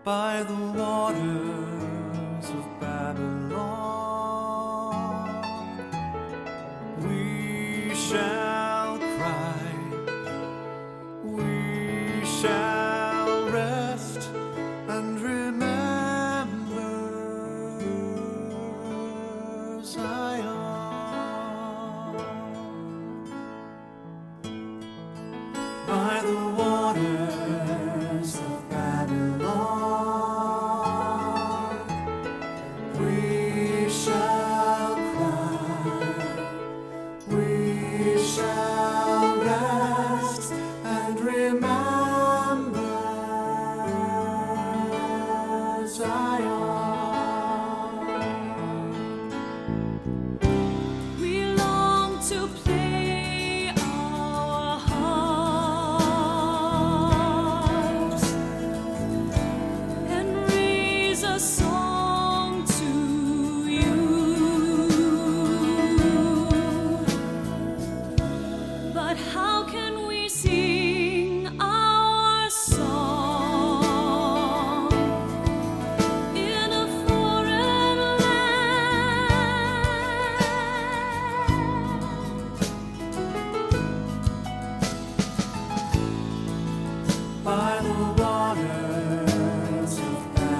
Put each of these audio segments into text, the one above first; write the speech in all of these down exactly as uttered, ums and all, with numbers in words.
by the waters of Babylon. We shall cry, we shall rest and remember Zion. By the waters of Babylon, we shall cry, we shall rest and remember Zion. We long to play our harps and raise a song to you, but how can we sing our song in a foreign land? By the waters of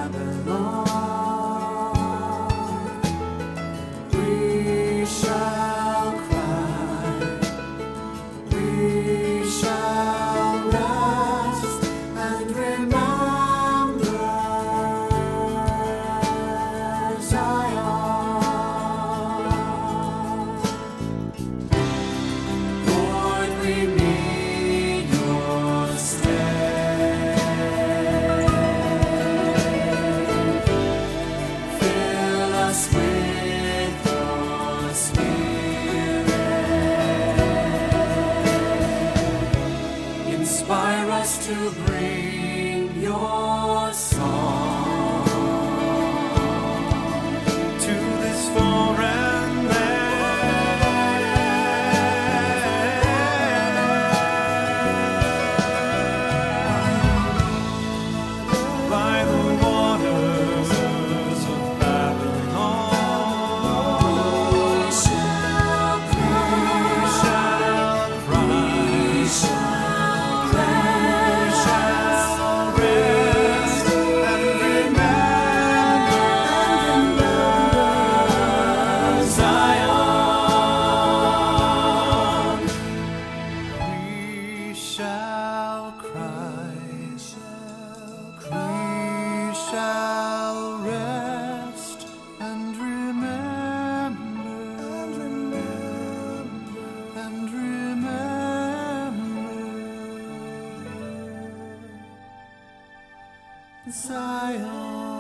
Babylon, we shall cry, we shall rest and remember Zion. Lord, we need your strength. Fill us with your Spirit. Inspire us to bring your song to this foreign land. By the waters of Babylon, we shall cry, we shall rest and remember Zion. We shall cry, we shall rest and remember and remember Zion.